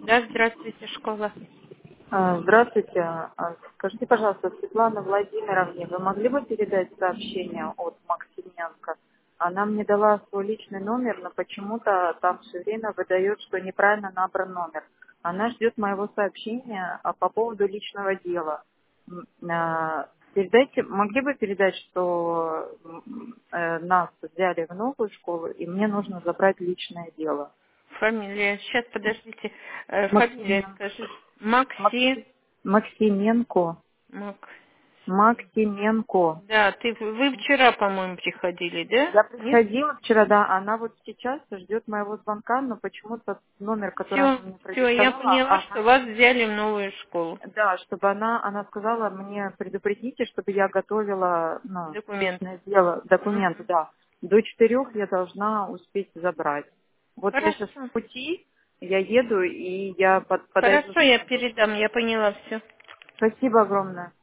Да, здравствуйте, школа. Здравствуйте. Скажите, пожалуйста, Светлане Владимировне, вы могли бы передать сообщение от Максименко? Она мне дала свой личный номер, но почему-то там все время выдает, что неправильно набран номер. Она ждет моего сообщения по поводу личного дела. Передайте, могли бы передать, что нас взяли в новую школу, и мне нужно забрать личное дело. Фамилия. Сейчас, подождите. Фамилия Максименко. скажи. Макси. Максименко. Мак. Максименко. Да, вы вчера, по-моему, приходили, да? Я Нет? приходила вчера, да, она вот сейчас ждет моего звонка, но почему-то номер, который она Все, мне все, я продиктовала, поняла, что она, вас взяли в новую школу. да, чтобы она сказала мне предупредите, чтобы я готовила, ну, Документы. личное дело, документы, Мгм. да. До 4 я должна успеть забрать. Вот я сейчас Хорошо. в пути, я еду, и я подойду. Хорошо, я передам, я поняла все. Спасибо огромное.